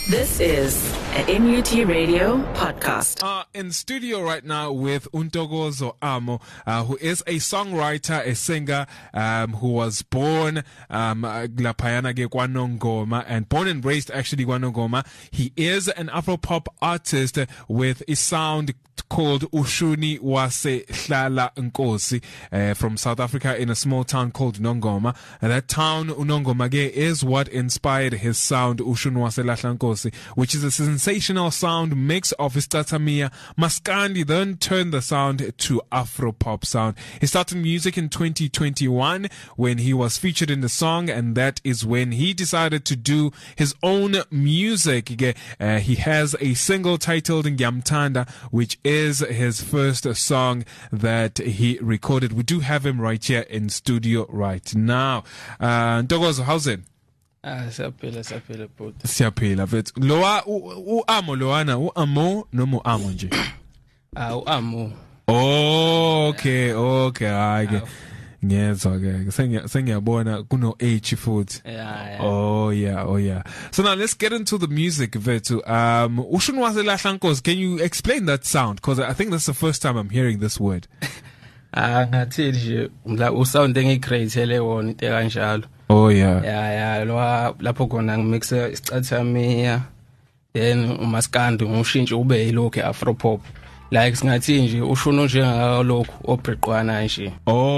This is a NUT Radio podcast. In studio right now with Untokozo Amo, who is a songwriter, a singer, who was born Glapayana ke KwaNongoma and born and raised actually KwaNongoma. He is an Afropop artist with a sound called Ushuni Wase Hlala Nkosi from South Africa in a small town called Nongoma. And that town, Unongoma, is what inspired his sound Ushuni Wase Hlala Nkosi, which is a sensational sound mix of Istatamia Maskandi, then turned the sound to Afropop sound. He started music in 2021 when he was featured in the song, and that is when he decided to do his own music. He has a single titled Ngyamthanda, which is his first song that he recorded. We do have him right here in studio right now. Ntokozo, how's it? Siyaphila bhuti. Siyaphila mfethu. Lowa uAmo lowana uAmo noma uAmo nje? uAmo. Oh, okay. Hayi ke. Ngiyezwa ke. Sengiyabona kuno H futhi. Yeah. Oh yeah. So now let's get into the music mfethu. Ushuni Wase Hlala Nkosi, can you explain that sound? Because I think that's the first time I'm hearing this word. Ngathi nje usound engicreate wona into kanjalo. Oh yeah. Yeah, lapho khona ngimixa Istatamia then uMaskandi ngushintshe ube yilokho Afropop. Like singathi nje ushuno njengalokho obreqwana nje.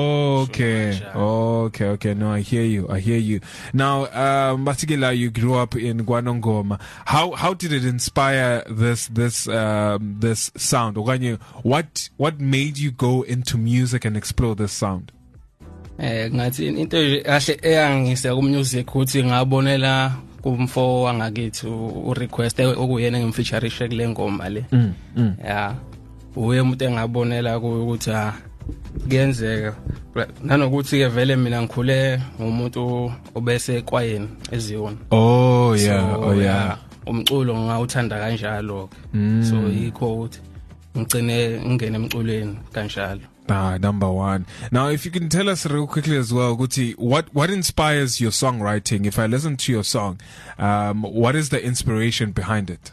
Okay. No, I hear you. Now, particularly you grew up in KwaNongoma. How did it inspire this sound? Okanye, what made you go into music and explore this sound? Ngathi into nje kahle eyangisa ku music ukuthi ngabonela kumfo wangakithi urequest okuyena ngimfeaturishe kule ngoma le. Yeah. Uye umuntu engabonela ukuthi kuyenzeka nanokuthi ke vele mina ngikhule ngumuntu obese kwayeni eziwona. Oh yeah. Umculo ngawuthanda kanjalo. So yikho ukuthi ngicine ngene emculweni kanjalo. Number one. Now, if you can tell us real quickly as well, Guti, what inspires your songwriting? If I listen to your song, what is the inspiration behind it?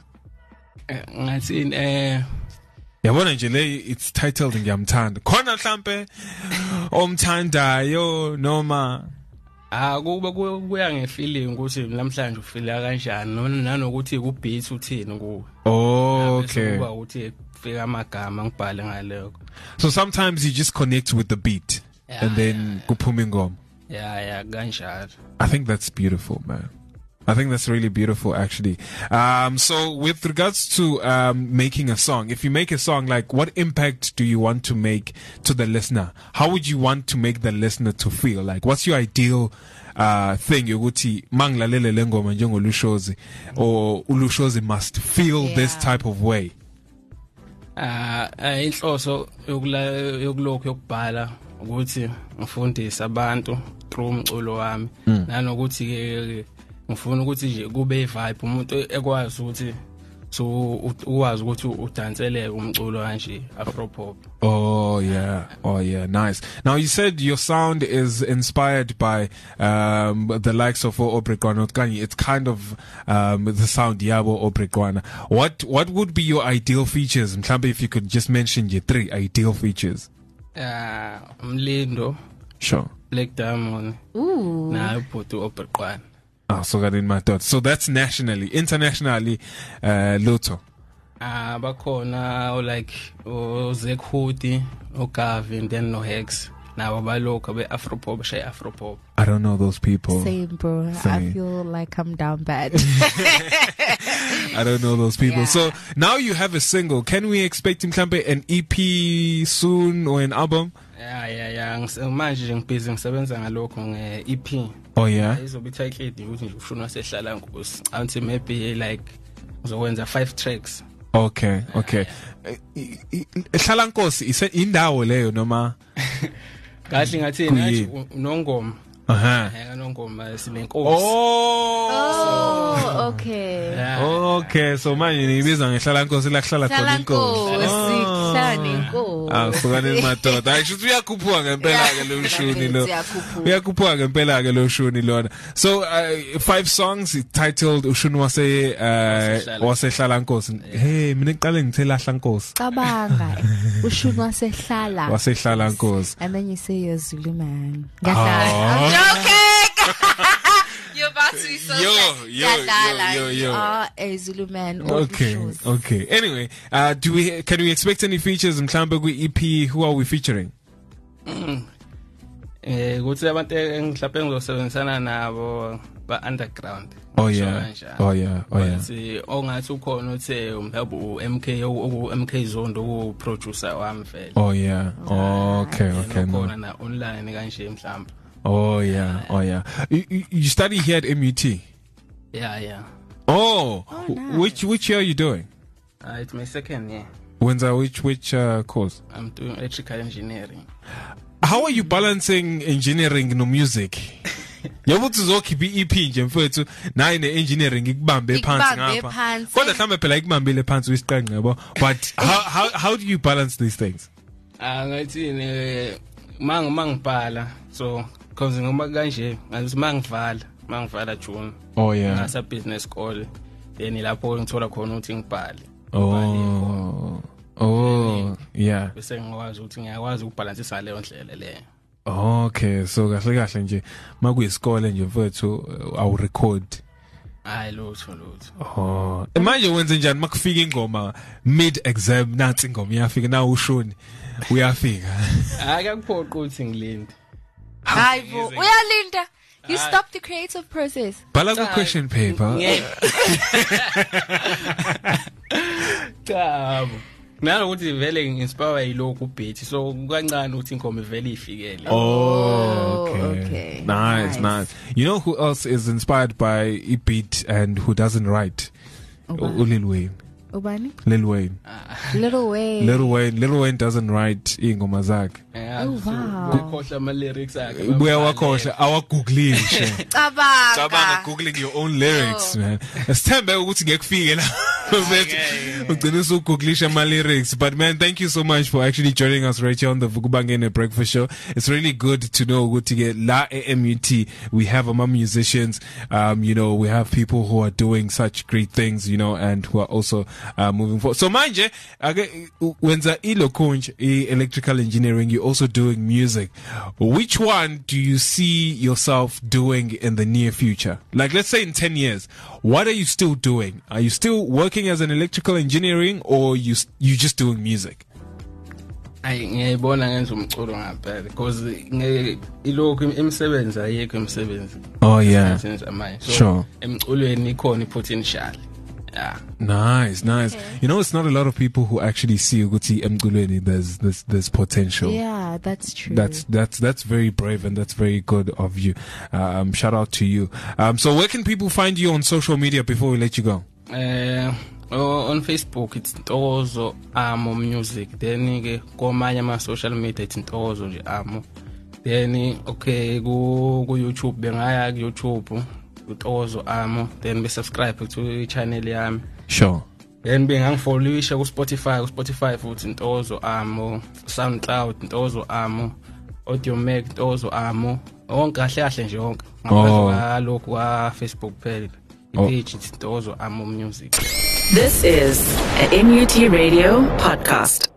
Yabona nje le it's titled Ngyamthanda. Khona mhlambe omthandayo noma kuya ngefeeling ukuthi namhlanje ufila kanjani noma nanokuthi ku beat uthini kuwe. Okay. Kuba ukuthi fika amagama ngibhale ngaleko. So sometimes you just connect with the beat and then kuphuma ingoma. Yeah, kanjalo. I think that's beautiful, man. I think that's really beautiful, actually. So with regards to making a song, if you make a song, like what impact do you want to make to the listener? How would you want to make the listener to feel? Like, what's your ideal thing? Yoguthi manglalele lengoma njengo Lushozi, or Ulushozi must feel this type of way. Inhloso yokulokho yokubhala ukuthi ngifundise abantu through umculo wami nanokuthi ke ngifuna ukuthi nje kube vibe umuntu ekwazi ukuthi so uwazi ukuthi udansele umculo kanje Afropop. Oh yeah, nice. Now you said your sound is inspired by the likes of Obreqwana. It's kind of the sound Yabo Obreqwana. What would be your ideal features? Mhlambe if you could just mention your 3 ideal features. Mlindo. Sure. Black Diamond. Ooh. Na Photo Obreqwana. So got in my thoughts. So that's nationally, internationally, Lotto. Bakhona like Zek Hoti, Gavin, then no Hex. Now abaloka be Afropop, shay Afropop. I don't know those people. Same, bro. I feel like I'm down bad. I don't know those people. Yeah. So now you have a single. Can we expect him to an EP soon or an album? Yeah. Manje ngibhizi ngisebenza ngalokho nge-EP. Oh yeah. Izobe titled ukuthi nje ushuna sehlala Nkosi. Until maybe like uzokwenza 5 tracks. Okay. Hlala Nkosi ise indawo leyo noma kahle ngathi nathi uNongoma. Nongoma sinenkosi. Oh, okay. Oh, Okay, so manje nibiza ngehlala Nkosi la kuhlala khona inkosi. Sihlala nenkosi. Hlukane madoda. Ayisho uyakhuphuka ngempela ke lo shuni lo. Uyakhuphuka ngempela ke lo shuni lona. So 5 songs titled Ushuni wasehlala Nkosi. Hey, mina ngiqale ngithe lahla Nkosi. Cabanga. Ushuni wasehlala. Wasehlala Nkosi. And then you say you're Zulu man. I'm joking. You're about to be so yo. You are a Zulu man. Okay. Anyway, can we expect any features in Mhlambe EP? Who are we featuring? Ukuthi abantu engihlaphe ngizosebenzisana nabo ba underground. Oh yeah. Ongathi ukhona uthe umhlobo MK Zondo u producer wami vele. Oh yeah. Okay. Khona na online kanje mhlamba. Oh yeah. You study here at MUT? Yeah. Oh, nice. Which year are you doing? It's my second year. When's which course? I'm doing electrical engineering. How are you balancing engineering no music? Yabo tuzokhipha iEP nje mfethu nayi ne-engineering ikubambe phansi ngapha. Kodwa mhlambe phela ikubambile phansi wisiqenqe yabo. But how do you balance these things? Ngathi mangibhala so cause ngoma kanje ngathi mangivala June. Oh yeah. Ngasa business school then lapho ngithola khona ukuthi ngibhale. Oh yeah. Bese ngikwazi ukuthi ngiyakwazi ukubalansisa leyo ndlela leyo. Okay, so kahle nje makuyisikole nje mfethu awu record. Hayi lutho. Oh, manje wenze njani makufika ingoma mid exam nathi ingoma iyafika na ushuni uyafika. Akakuphoqa ukuthi ngilinde. Hayibo, uyalinda. You stop the creative process. Bhala ku question paper. Chabo. Nalo ukuthi vele nginspire yilokhu beat so kancane ukuthi ingoma vele ifikele. Oh, okay. Nice. You know who else is inspired by a beat and who doesn't write? Lil Wayne. Ubani? Lil Wayne. Lil Wayne doesn't write ingoma zakhe. Oh wow. Ukhohla ama lyrics akhe. Buya wakhohla awaguglishe. Cabanga googling your own lyrics, man. Sithembe ukuthi ngekufike la. Ugcina usuguglisha ama lyrics. But man, thank you so much for actually joining us right here on the Vukubangene Breakfast Show. It's really good to know ukuthi ke la MUT we have among musicians, we have people who are doing such great things, and who are also moving forward. So manje wenza ilokunj electrical engineering, you're also doing music. Which one do you see yourself doing in the near future? Like let's say in 10 years, what are you still doing? Are you still working as an electrical engineering or you just doing music? Ngiyibona ngenza umculo ngaphela because ilokhu imisebenzi ayikho imisebenzi. Oh yeah. So, sure. Emculweni ikhona potential. Yeah. Nice. Okay. It's not a lot of people who actually see ukuthi emculweni there's potential. Yeah, that's true. That's very brave and that's very good of you. Shout out to you. So where can people find you on social media before we let you go? On Facebook it's Ntokozo Amo Music. Then komanye ama social media it's Ntokozo nje Amo. Then ku YouTube bengaya ku YouTube Ntokozo Amo, then be subscribe to channel yami. Sure. Then bengangifollowisha ku Spotify futhi Ntokozo Amo, SoundCloud Ntokozo Amo, Audiomack Ntokozo Amo. Onke kahle nje onke. Ngapha lokho kwa Facebook page. Page it's Ntokozo Amo Music. This is a MUT Radio podcast.